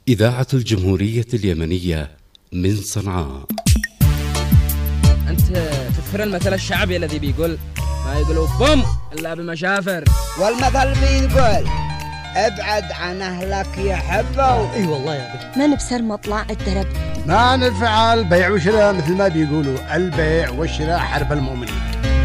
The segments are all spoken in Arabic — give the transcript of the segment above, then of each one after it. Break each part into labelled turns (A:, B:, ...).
A: إذاعة الجمهورية اليمنية من صنعاء.
B: أنت تذكر المثل الشعبي الذي بيقول ما يقولوا بوم إلا بمشافر،
C: والمثل بيقول ابعد عن أهلك يا حبه.
D: اي والله يا بي.
E: ما نبصر مطلع الدرب،
F: ما نفعل بيع وشراء مثل ما بيقولوا البيع والشراء حرب المؤمنين.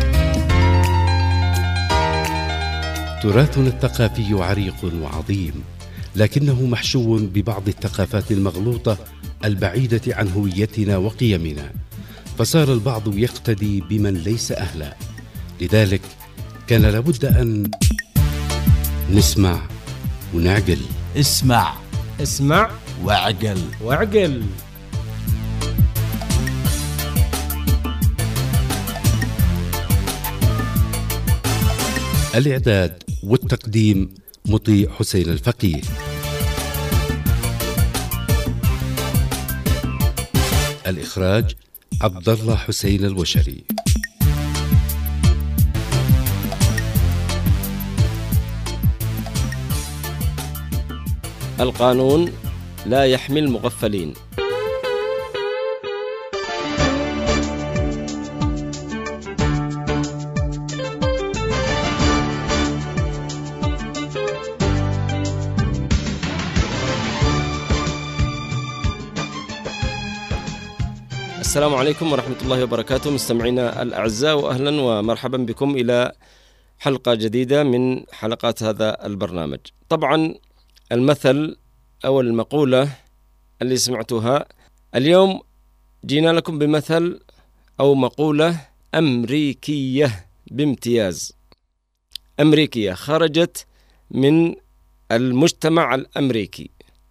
A: تراثنا الثقافي عريق وعظيم، لكنه محشو ببعض الثقافات المغلوطة البعيدة عن هويتنا وقيمنا، فصار البعض يقتدي بمن ليس أهلا. لذلك كان لابد أن نسمع ونعقل.
G: اسمع وعقل.
A: الإعداد والتقديم مطيع حسين الفقيه. الإخراج عبد الله حسين الوشري.
G: القانون لا يحمي المغفلين. السلام عليكم ورحمة الله وبركاته، مستمعينا الأعزاء، وأهلا ومرحبا بكم إلى حلقة جديدة من حلقات هذا البرنامج. طبعا المثل أو المقولة اللي سمعتوها اليوم جينا لكم بمثل أو مقولة أمريكية بامتياز، أمريكية خرجت من المجتمع الأمريكي،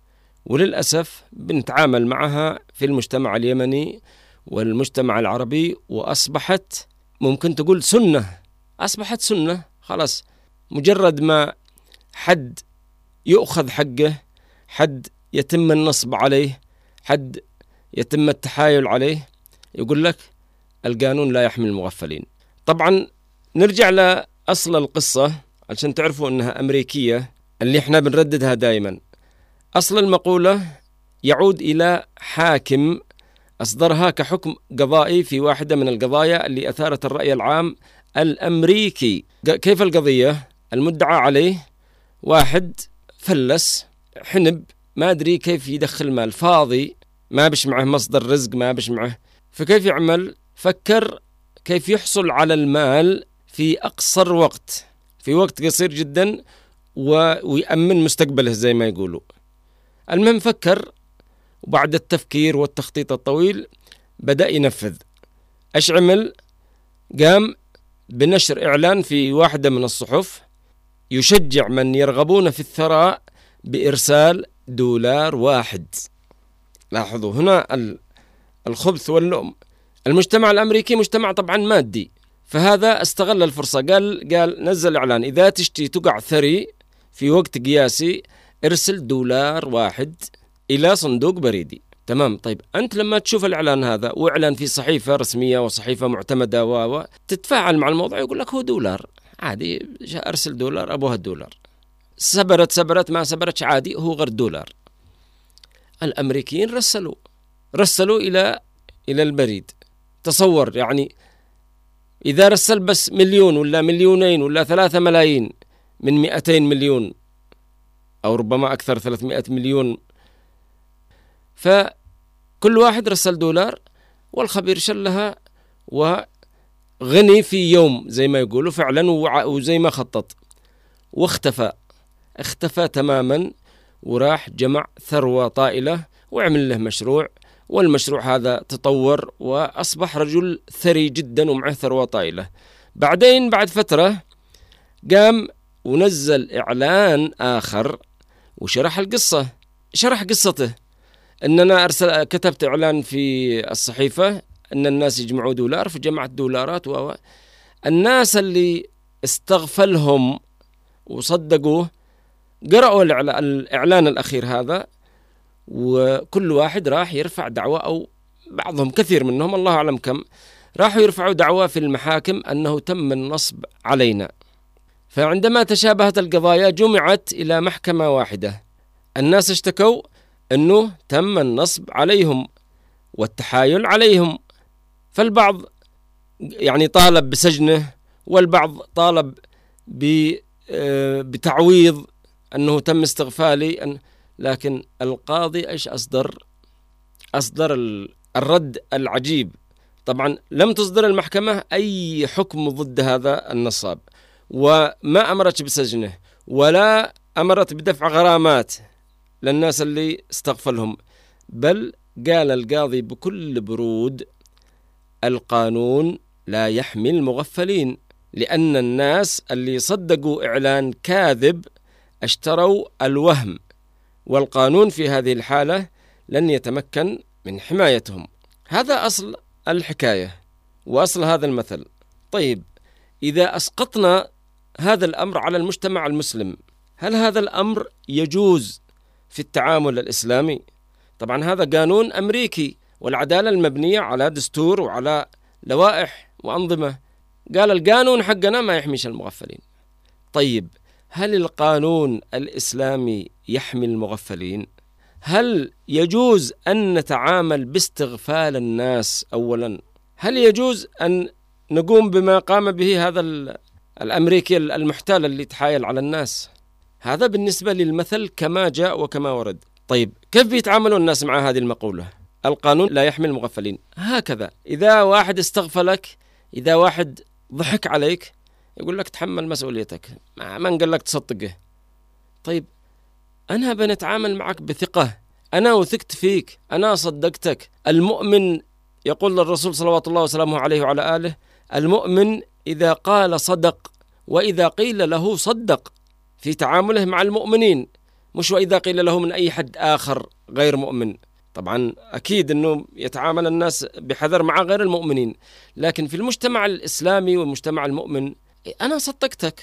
G: وللأسف بنتعامل معها في المجتمع اليمني والمجتمع العربي، وأصبحت ممكن تقول سنة، أصبحت سنة خلاص. مجرد ما حد يؤخذ حقه، حد يتم النصب عليه، حد يتم التحايل عليه، يقول لك القانون لا يحمي المغفلين. طبعا نرجع لأصل القصة عشان تعرفوا أنها أمريكية اللي احنا بنرددها دائما. أصل المقولة يعود إلى حاكم أصدرها كحكم قضائي في واحدة من القضايا اللي أثارت الرأي العام الأمريكي. كيف القضية؟ المدعى عليه واحد فلس حنب، ما أدري كيف يدخل مال فاضي، ما بش معه مصدر رزق، ما بش معه، فكيف يعمل؟ فكر كيف يحصل على المال في أقصر وقت، في وقت قصير جدا، ويأمن مستقبله زي ما يقولوا. المهم فكر، وبعد التفكير والتخطيط الطويل بدأ ينفذ. ايش عمل؟ قام بنشر إعلان في واحدة من الصحف يشجع من يرغبون في الثراء بإرسال $1. لاحظوا هنا الخبث واللؤم. المجتمع الأمريكي مجتمع طبعا مادي، فهذا استغل الفرصة، قال نزل إعلان إذا تشتي تقع ثري في وقت قياسي ارسل $1 إلى صندوق بريدي. تمام. طيب أنت لما تشوف الإعلان هذا وإعلان في صحيفة رسمية وصحيفة معتمدة تتفاعل مع الموضوع، يقول لك هو $1 عادي، أرسل $1 أبوها $1، سبرت ما سبرتش عادي، هو غير $1. الأمريكيين رسلوا إلى البريد. تصور يعني إذا رسل بس 1,000,000 ولا 2,000,000 ولا 3 ملايين من 200 مليون أو ربما أكثر 300 مليون، فكل واحد رسل $1 والخبير شلها وغني في يوم زي ما يقولوا فعلا، وزي ما خطط، اختفى تماما، وراح جمع ثروة طائلة وعمل له مشروع، والمشروع هذا تطور وأصبح رجل ثري جدا ومعه ثروة طائلة. بعدين بعد فترة قام ونزل إعلان آخر وشرح القصة، شرح قصته أن أنا كتبت إعلان في الصحيفة أن الناس يجمعوا $، فجمعت $، الناس اللي استغفلهم وصدقوه قرأوا الإعلان الأخير هذا، وكل واحد راح يرفع دعوة، أو بعضهم كثير منهم الله أعلم كم، راحوا يرفعوا دعوة في المحاكم أنه تم النصب علينا. فعندما تشابهت القضايا جمعت إلى محكمة واحدة، الناس اشتكوا أنه تم النصب عليهم والتحايل عليهم، فالبعض يعني طالب بسجنه، والبعض طالب بتعويض أنه تم استغفالي. لكن القاضي إيش أصدر الرد العجيب. طبعا لم تصدر المحكمة أي حكم ضد هذا النصاب، وما أمرت بسجنه ولا أمرت بدفع غرامات للناس اللي استغفلهم، بل قال القاضي بكل برود: القانون لا يحمي المغفلين، لأن الناس اللي صدقوا إعلان كاذب اشتروا الوهم، والقانون في هذه الحالة لن يتمكن من حمايتهم. هذا أصل الحكاية وأصل هذا المثل. طيب، إذا أسقطنا هذا الأمر على المجتمع المسلم، هل هذا الأمر يجوز في التعامل الإسلامي؟ طبعا هذا قانون أمريكي، والعدالة المبنية على دستور وعلى لوائح وأنظمة. قال القانون حقنا ما يحميش المغفلين. طيب، هل القانون الإسلامي يحمي المغفلين؟ هل يجوز أن نتعامل باستغفال الناس أولا؟ هل يجوز أن نقوم بما قام به هذا الأمريكي المحتال اللي تحايل على الناس؟ هذا بالنسبة للمثل كما جاء وكما ورد. طيب، كيف بيتعاملوا الناس مع هذه المقولة؟ القانون لا يحمي المغفلين. هكذا إذا واحد استغفلك، إذا واحد ضحك عليك، يقول لك تحمل مسؤوليتك، ما نقول لك تصدقه. طيب، أنا بنتعامل معك بثقة، أنا وثقت فيك، أنا صدقتك. المؤمن، يقول الرسول صلوات الله وسلامه عليه وعلى آله: المؤمن إذا قال صدق، وإذا قيل له صدق، في تعامله مع المؤمنين، مش وإذا قيل له من أي حد آخر غير مؤمن. طبعا أكيد أنه يتعامل الناس بحذر مع غير المؤمنين، لكن في المجتمع الإسلامي والمجتمع المؤمن أنا صدقتك،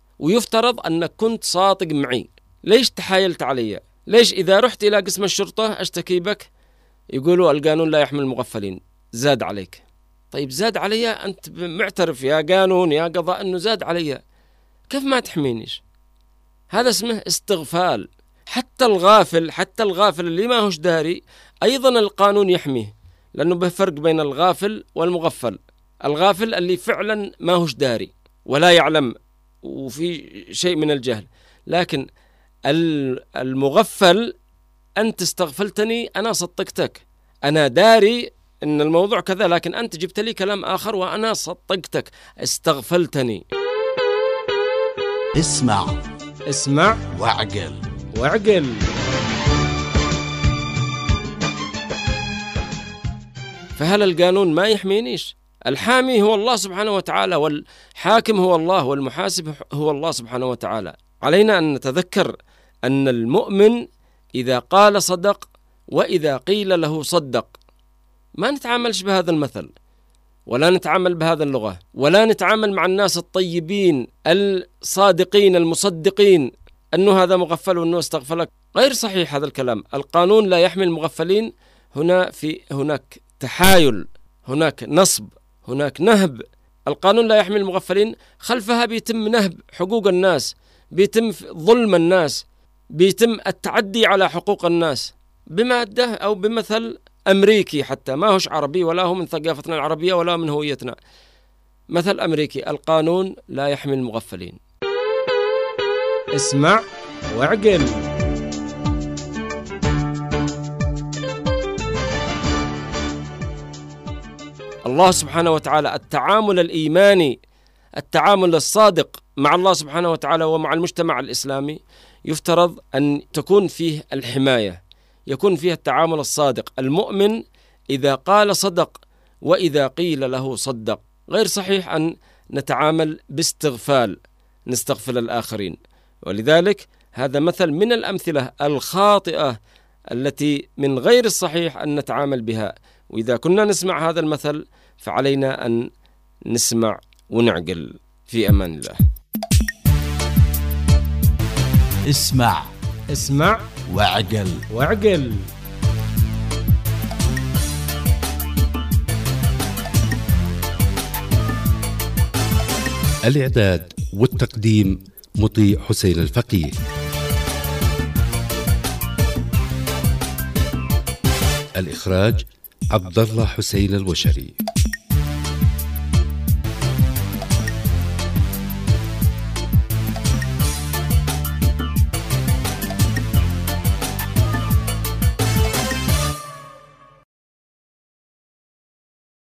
G: ويفترض أنك كنت صادق معي. ليش تحايلت علي؟ ليش إذا رحت إلى قسم الشرطة أشتكي بك يقولوا القانون لا يحمي المغفلين، زاد عليك؟ طيب، زاد علي، أنت معترف يا قانون يا قضاء أنه زاد علي، كيف ما تحمينيش؟ هذا اسمه استغفال. حتى الغافل اللي ما هوش داري أيضا القانون يحميه، لأنه بفرق بين الغافل والمغفل. الغافل اللي فعلا ما هوش داري ولا يعلم وفي شيء من الجهل، لكن المغفل أنت استغفلتني، أنا صدقتك، أنا داري أن الموضوع كذا، لكن أنت جبت لي كلام آخر وأنا صدقتك، استغفلتني. اسمع واعقل. فهل القانون ما يحمينيش؟ الحامي هو الله سبحانه وتعالى، والحاكم هو الله، والمحاسب هو الله سبحانه وتعالى. علينا أن نتذكر أن المؤمن إذا قال صدق، وإذا قيل له صدق. ما نتعاملش بهذا المثل، ولا نتعامل بهذا اللغة، ولا نتعامل مع الناس الطيبين الصادقين المصدقين أنه هذا مغفل وأنه استغفلك. غير صحيح هذا الكلام. القانون لا يحمي المغفلين. هناك تحايل، هناك نصب، هناك نهب. القانون لا يحمي المغفلين، خلفها بيتم نهب حقوق الناس، بيتم ظلم الناس، بيتم التعدي على حقوق الناس بمادة أو بمثل أمريكي، حتى ما هوش عربي ولا هو من ثقافتنا العربية ولا من هويتنا. مثل أمريكي: القانون لا يحمي المغفلين. اسمع واعقل. الله سبحانه وتعالى التعامل الإيماني، التعامل الصادق مع الله سبحانه وتعالى ومع المجتمع الإسلامي يفترض أن تكون فيه الحماية، يكون فيه التعامل الصادق. المؤمن إذا قال صدق، وإذا قيل له صدق. غير صحيح أن نتعامل باستغفال، نستغفل الآخرين. ولذلك هذا مثل من الأمثلة الخاطئة التي من غير الصحيح أن نتعامل بها. وإذا كنا نسمع هذا المثل فعلينا أن نسمع ونعقل. في أمان الله. اسمع واعقل.
A: الإعداد والتقديم مطيع حسين الفقيه. الإخراج عبد الله حسين الوشري.